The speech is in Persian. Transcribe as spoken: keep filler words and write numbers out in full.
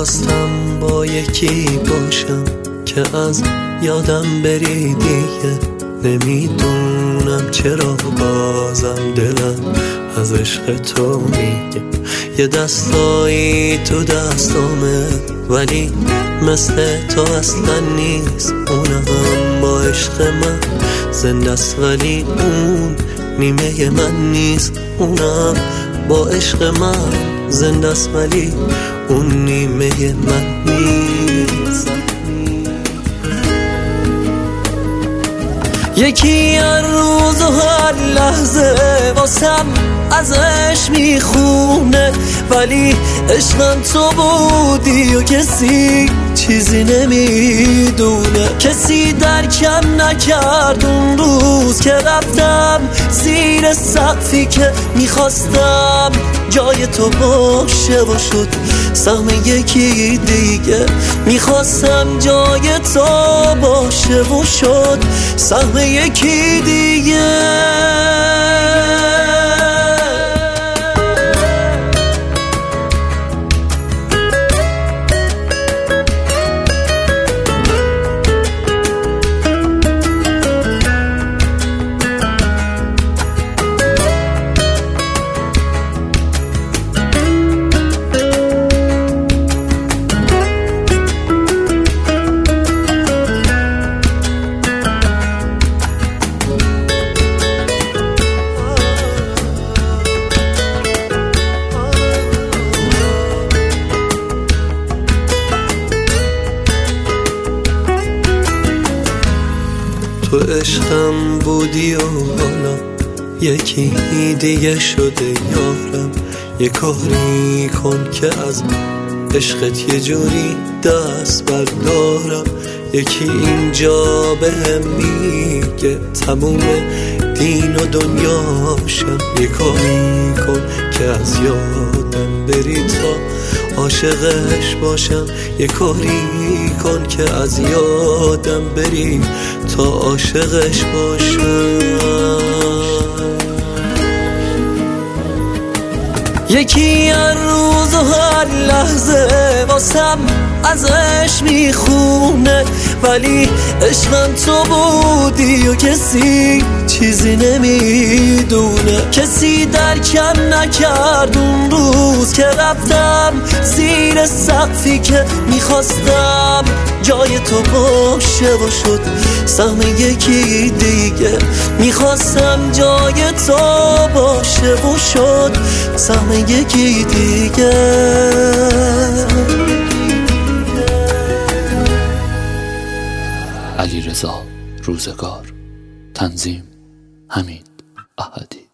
میخواستم با یکی باشم که از یادم بری دیگه. نمیدونم چرا بازم دلم از عشق تو میگه. یه دستایی تو دستامه ولی مثل تو اصلا نیست. اونم با عشق من زنده است ولی اون نیمه من نیست. اونم با عشق من زنده است ولی اون نیمه من نیست. یکی هر روز و هر لحظه واسم ازش میخونه ولی عشقم تو بودی و کسی چیزی نمیدونه. کسی درکم نکرد اون روز که رفتم زیر سقفی که میخواستم جای تو باشه و شد سهم یکی دیگه. میخواستم جای تو باشه و شد سهم یکی دیگه. تو عشقم بودی و حالا یکی دیگه شده یارم. یه کاری کن که از عشقت یه جوری دست بردارم. یکی اینجا بهم میگه تموم دین و دنیاشم. یه کاری کن که از یادم بری تا عاشقش باشم. یه کاری کن که از یادم بری تا عاشقش باشم. یکی هر روز و هر لحظه واسم ازش میخونه ولی عشقم تو بودی و کسی چیزی نمیدونه. کسی درکم نکرد اون روز که رفتم زیر سقفی که میخواستم جای تو باشه و شد سهم یکی دیگه. میخواستم جای تو باشه و شد سهم یکی دیگه. علیرضا روزگار. تنظیم حمید احدی.